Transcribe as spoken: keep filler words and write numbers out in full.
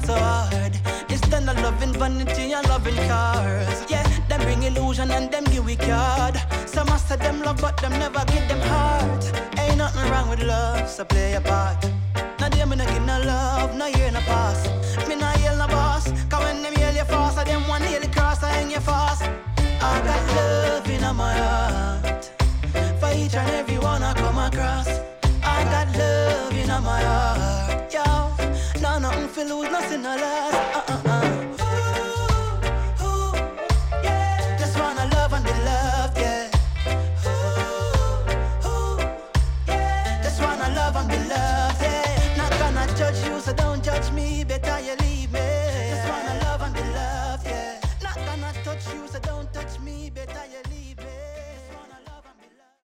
so hard. Instead of loving vanity and loving cars. Yeah, them bring illusion and them give we card. Some must say them love but them never give them heart. Ain't nothing wrong with love, so play your part. Now them me no give no love, no year no pass. Me no yell no boss, cause when them yell you fast, I them one nail cross, I hang you fast. I got love in my heart, for each and every one I come across. I got love in my heart, yo. No, nothing feel lose, nothing no last. Uh uh uh.